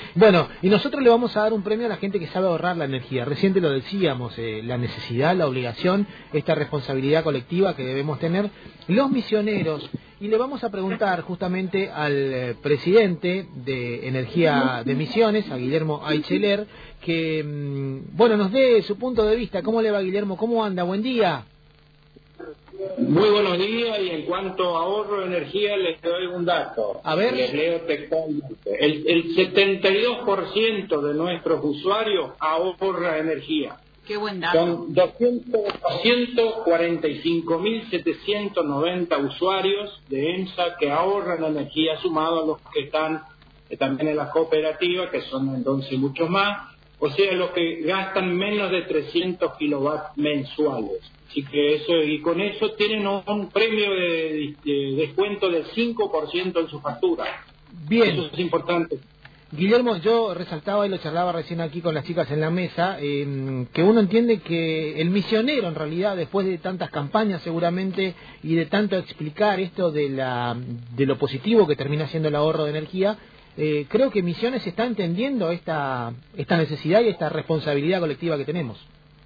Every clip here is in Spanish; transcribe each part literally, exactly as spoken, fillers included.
Bueno, y nosotros le vamos a dar un premio a la gente que sabe ahorrar la energía. Reciente lo decíamos, eh, la necesidad, la obligación, esta responsabilidad colectiva que debemos tener los misioneros. Y le vamos a preguntar justamente al eh, presidente de Energía de Misiones, a Guillermo Aicheler, que, mmm, bueno, nos dé su punto de vista. ¿Cómo le va, Guillermo? ¿Cómo anda? Buen día. Muy buenos días, y en cuanto a ahorro de energía les doy un dato. A ver. Les leo textualmente. El, el setenta y dos por ciento de nuestros usuarios ahorra energía. Qué buen dato. Son doscientos cuarenta y cinco mil setecientos noventa usuarios de EMSA que ahorran energía, sumado a los que están eh, también en las cooperativas, que son entonces muchos más. O sea, los que gastan menos de trescientos kilovatios mensuales. Así que eso, y con eso tienen un premio de, de descuento del cinco por ciento en su factura. Bien. Eso es importante. Guillermo, yo resaltaba y lo charlaba recién aquí con las chicas en la mesa, eh, que uno entiende que el misionero, en realidad, después de tantas campañas seguramente y de tanto explicar esto de, la, de lo positivo que termina siendo el ahorro de energía, eh, creo que Misiones está entendiendo esta, esta necesidad y esta responsabilidad colectiva que tenemos.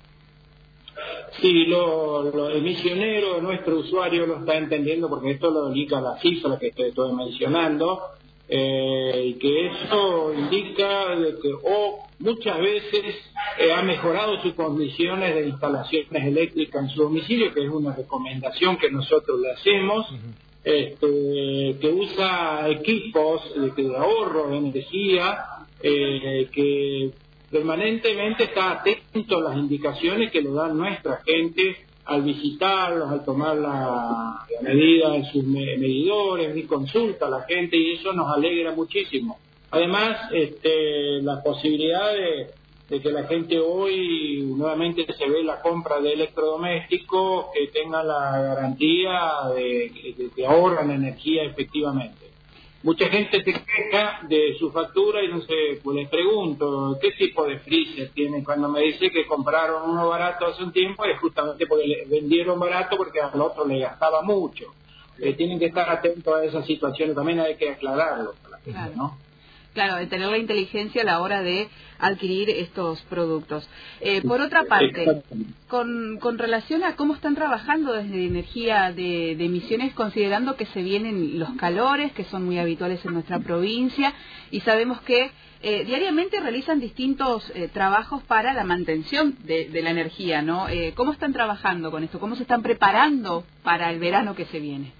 Sí, lo, lo, el misionero, nuestro usuario, lo está entendiendo, porque esto lo indica la cifra que estoy, estoy mencionando, eh, y que eso indica de que o muchas veces eh, ha mejorado sus condiciones de instalaciones eléctricas en su domicilio, que es una recomendación que nosotros le hacemos, uh-huh. este, que usa equipos de, de ahorro de energía, eh, que permanentemente está atento a las indicaciones que le dan nuestra gente al visitarlos, al tomar la, la medida en sus me, medidores, y consulta a la gente, y eso nos alegra muchísimo. Además, este, la posibilidad de, de que la gente hoy nuevamente se ve la compra de electrodomésticos que tenga la garantía de que, que ahorran energía efectivamente. Mucha gente se queja de su factura y no sé, pues les pregunto, ¿qué tipo de freezer tienen? Cuando me dice que compraron uno barato hace un tiempo, es justamente porque le vendieron barato porque al otro le gastaba mucho. Eh, tienen que estar atentos a esas situaciones, también hay que aclararlo para la gente, claro. ¿no? Claro, de tener la inteligencia a la hora de adquirir estos productos. Eh, por otra parte, con, con relación a cómo están trabajando desde Energía de, de Misiones, considerando que se vienen los calores, que son muy habituales en nuestra provincia, y sabemos que eh, diariamente realizan distintos eh, trabajos para la mantención de, de la energía, ¿no? Eh, ¿Cómo están trabajando con esto? ¿Cómo se están preparando para el verano que se viene?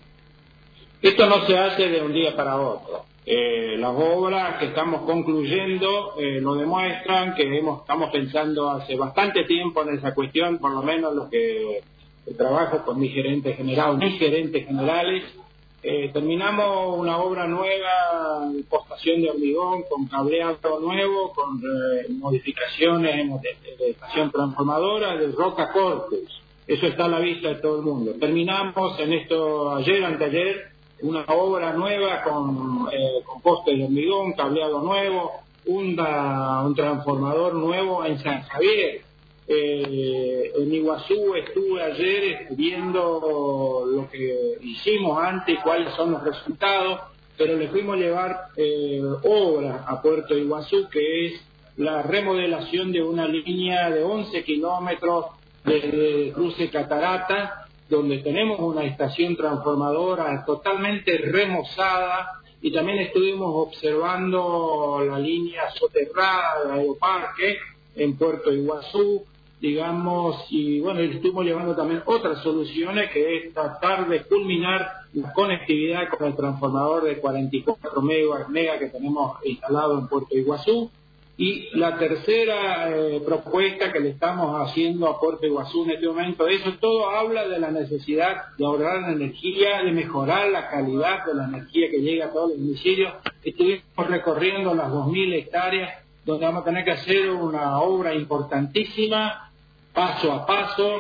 Esto no se hace de un día para otro. Eh, las obras que estamos concluyendo eh, lo demuestran, que hemos, estamos pensando hace bastante tiempo en esa cuestión, por lo menos los que, que trabajo con mi gerente general, mis gerentes generales. Eh, terminamos una obra nueva de postación de hormigón con cableado nuevo, con eh, modificaciones de, de, de estación transformadora de roca cortes. Eso está a la vista de todo el mundo. Terminamos en esto ayer, anteayer, una obra nueva con, eh, con poste de hormigón, cableado nuevo, una, un transformador nuevo en San Javier. Eh, en Iguazú estuve ayer viendo lo que hicimos antes y cuáles son los resultados, pero le fuimos a llevar eh, obra a Puerto Iguazú, que es la remodelación de una línea de once kilómetros de cruce Catarata, donde tenemos una estación transformadora totalmente remozada, y también estuvimos observando la línea soterrada del aeroparque en Puerto Iguazú, digamos, y bueno, estuvimos llevando también otras soluciones, que es tratar de culminar la conectividad con el transformador de cuarenta y cuatro megas que tenemos instalado en Puerto Iguazú. Y la tercera eh, propuesta que le estamos haciendo a Puerto Iguazú en este momento, eso todo habla de la necesidad de ahorrar energía, de mejorar la calidad de la energía que llega a todos los domicilios. Estuvimos recorriendo las dos mil hectáreas, donde vamos a tener que hacer una obra importantísima, paso a paso.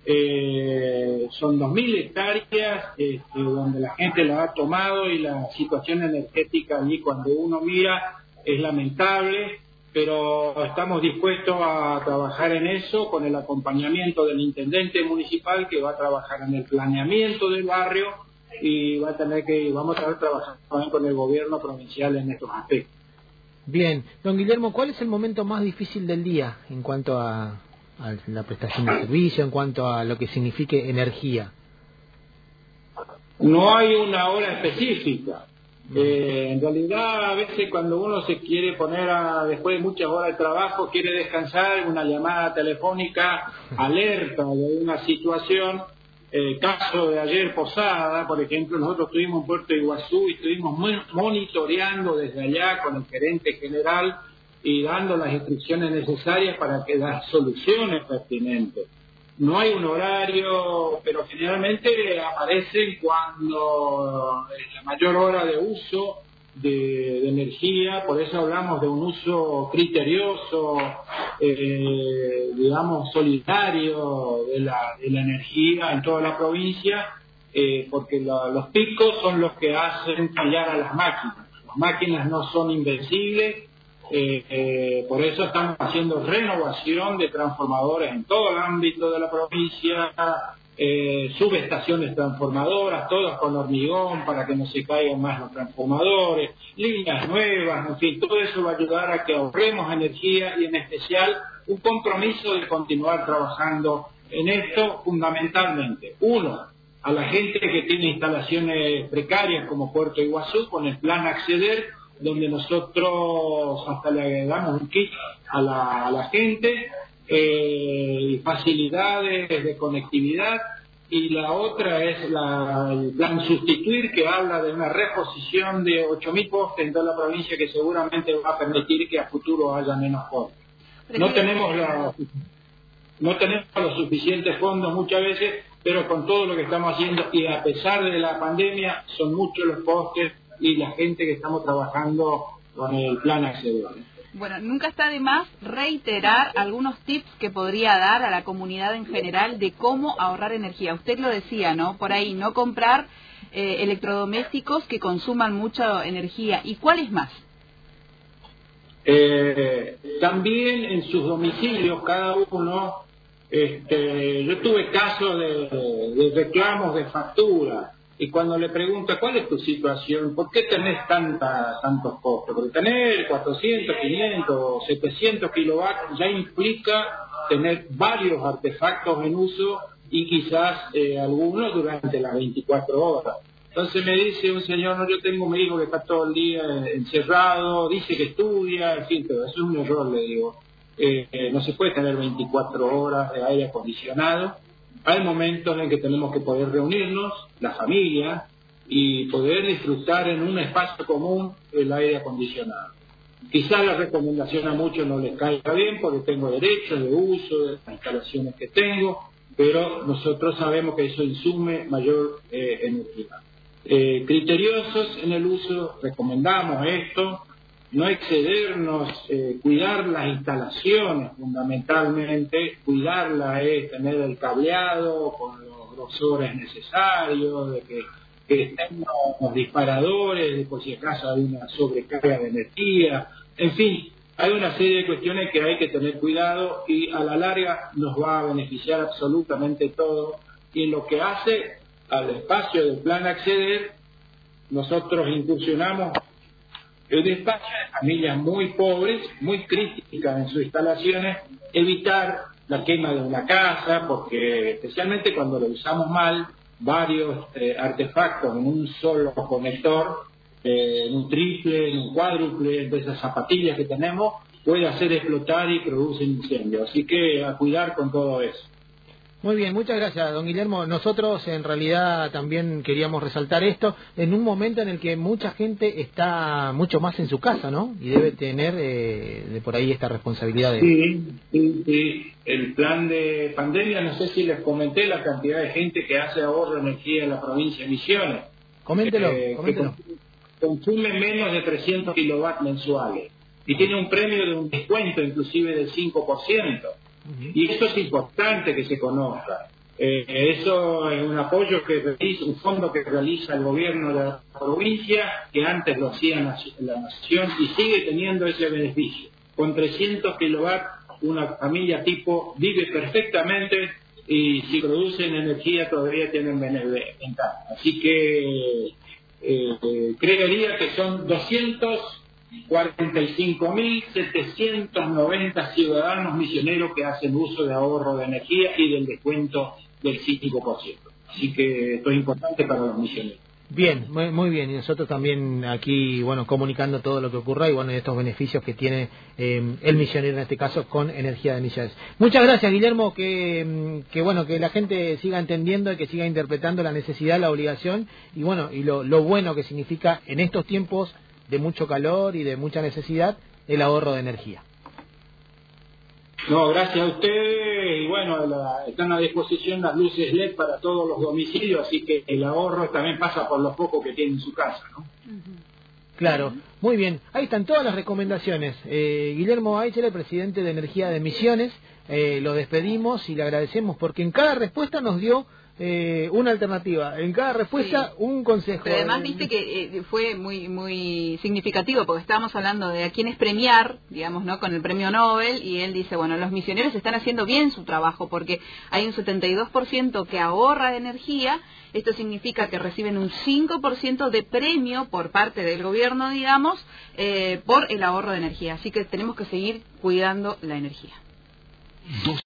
Eh, son dos mil hectáreas este, donde la gente la ha tomado, y la situación energética allí, cuando uno mira, es lamentable. Pero estamos dispuestos a trabajar en eso con el acompañamiento del intendente municipal, que va a trabajar en el planeamiento del barrio, y va a tener que vamos a estar trabajando también con el gobierno provincial en estos aspectos. Bien, don Guillermo, ¿cuál es el momento más difícil del día en cuanto a, a la prestación de servicio, en cuanto a lo que signifique energía? No hay una hora específica. Eh, en realidad, a veces cuando uno se quiere poner a, después de muchas horas de trabajo, quiere descansar, una llamada telefónica alerta de una situación. El caso de ayer Posada, por ejemplo, nosotros estuvimos en Puerto Iguazú y estuvimos monitoreando desde allá con el gerente general y dando las instrucciones necesarias para que las soluciones pertinentes. No hay un horario, pero generalmente aparecen cuando es la mayor hora de uso de, de energía, por eso hablamos de un uso criterioso, eh, digamos, solidario de la, de la energía en toda la provincia, eh, porque la, los picos son los que hacen fallar a las máquinas. Las máquinas no son invencibles. Eh, eh, por eso estamos haciendo renovación de transformadores en todo el ámbito de la provincia, eh, subestaciones transformadoras, todas con hormigón para que no se caigan más los transformadores, líneas nuevas, en fin, todo eso va a ayudar a que ahorremos energía y en especial un compromiso de continuar trabajando en esto fundamentalmente. Uno, a la gente que tiene instalaciones precarias como Puerto Iguazú, con el plan Acceder, donde nosotros hasta le damos un kit a la, a la gente, eh, facilidades de conectividad, y la otra es la, el plan Sustituir, que habla de una reposición de ocho mil postes en toda la provincia, que seguramente va a permitir que a futuro haya menos postes. No tenemos, la, no tenemos los suficientes fondos muchas veces, pero con todo lo que estamos haciendo, y a pesar de la pandemia, son muchos los postes y la gente que estamos trabajando con el plan Acceder. Bueno, nunca está de más reiterar algunos tips que podría dar a la comunidad en general de cómo ahorrar energía. Usted lo decía, ¿no? Por ahí, no comprar eh, electrodomésticos que consuman mucha energía. ¿Y cuáles más? Eh, también en sus domicilios, cada uno, este, yo tuve casos de, de reclamos de factura. Y cuando le pregunta, ¿cuál es tu situación? ¿Por qué tenés tanta, tantos costos? Porque tener cuatrocientos, quinientos, setecientos kilovatios ya implica tener varios artefactos en uso y quizás eh, algunos durante las veinticuatro horas. Entonces me dice un señor, no, yo tengo un hijo que está todo el día encerrado, dice que estudia, en fin, pero eso es un error, le digo. Eh, eh, no se puede tener veinticuatro horas de aire acondicionado. Hay momentos en que tenemos que poder reunirnos, la familia, y poder disfrutar en un espacio común el aire acondicionado. Quizás la recomendación a muchos no les caiga bien porque tengo derechos de uso de las instalaciones que tengo, pero nosotros sabemos que eso insume mayor eh, energía. Eh, criteriosos en el uso, recomendamos esto, no excedernos, eh, cuidar las instalaciones fundamentalmente, cuidarla es tener el cableado con los grosores necesarios, de que, que estén los disparadores, de por si acaso hay una sobrecarga de energía, en fin, hay una serie de cuestiones que hay que tener cuidado y a la larga nos va a beneficiar absolutamente todo. Y en lo que hace al espacio del plan Acceder, nosotros incursionamos el despacho de familias muy pobres, muy críticas en sus instalaciones, evitar la quema de una casa, porque especialmente cuando lo usamos mal, varios eh, artefactos en un solo conector, eh, en un triple, en un cuádruple, de esas zapatillas que tenemos, puede hacer explotar y produce incendios. Así que a cuidar con todo eso. Muy bien, muchas gracias, don Guillermo. Nosotros en realidad también queríamos resaltar esto en un momento en el que mucha gente está mucho más en su casa, ¿no? Y debe tener eh, de por ahí esta responsabilidad de... Sí, sí, sí. El plan de pandemia, no sé si les comenté la cantidad de gente que hace ahorro de energía en la provincia de Misiones. Coméntelo, eh, coméntelo. Que consume menos de trescientos kilowatts mensuales y tiene un premio de un descuento inclusive del cinco por ciento. Y eso es importante que se conozca. Eh, eso es un apoyo que realiza, un fondo que realiza el gobierno de la provincia, que antes lo hacía la nación y sigue teniendo ese beneficio. Con trescientos kilowatts, una familia tipo vive perfectamente y si producen energía todavía tienen ventaja. Así que eh, creería que son doscientos cuarenta y cinco mil setecientos noventa ciudadanos misioneros que hacen uso de ahorro de energía y del descuento del cinco por ciento. Así que esto es importante para los misioneros. Bien, muy, muy bien, y nosotros también aquí, bueno, comunicando todo lo que ocurra y bueno, estos beneficios que tiene eh, el misionero en este caso con energía de Misiones. Muchas gracias, Guillermo, que, que bueno, que la gente siga entendiendo y que siga interpretando la necesidad, la obligación y bueno, y lo, lo bueno que significa en estos tiempos de mucho calor y de mucha necesidad el ahorro de energía. No, gracias a ustedes, y bueno, la, están a disposición las luces L E D para todos los domicilios, así que el ahorro también pasa por los focos que tienen en su casa, ¿no? Claro, muy bien, ahí están todas las recomendaciones. Eh, Guillermo Aichele, presidente de Energía de Misiones, eh, lo despedimos y le agradecemos porque en cada respuesta nos dio eh, una alternativa, en cada respuesta sí. un consejo. Pero además viste que eh, fue muy muy significativo porque estábamos hablando de a quiénes premiar, digamos, ¿no? Con el premio Nobel, y él dice, bueno, los misioneros están haciendo bien su trabajo porque hay un setenta y dos por ciento que ahorra de energía. Esto significa que reciben un cinco por ciento de premio por parte del gobierno, digamos, eh, por el ahorro de energía. Así que tenemos que seguir cuidando la energía.